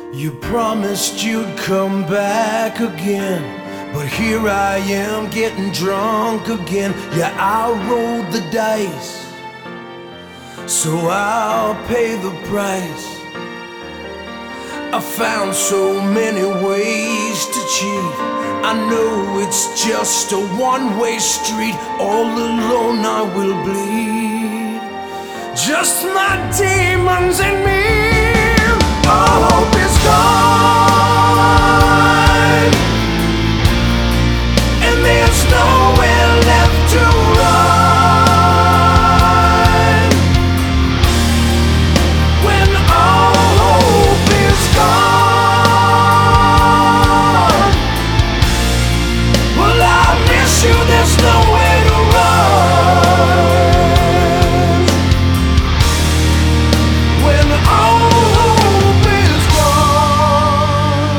You promised you'd come back again, but here I am getting drunk again. Yeah, I rolled the dice, so I'll pay the price. I found so many ways to cheat. I know it's just a one-way street. All alone I will bleed, just my demons in me. All hope is gone, and there's nowhere left to run. When all hope is gone, well, I miss you, there's nowhere to run. When all hope is gone.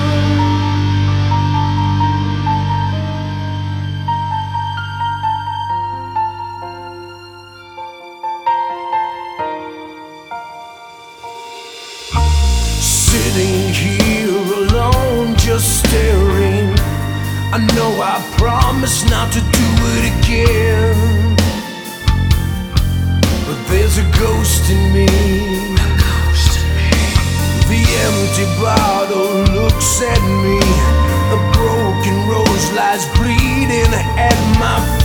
Sitting here alone, just staring. I know I promised not to do it again, but there's a ghost in me. The empty bottle looks at me. A broken rose lies bleeding at my feet.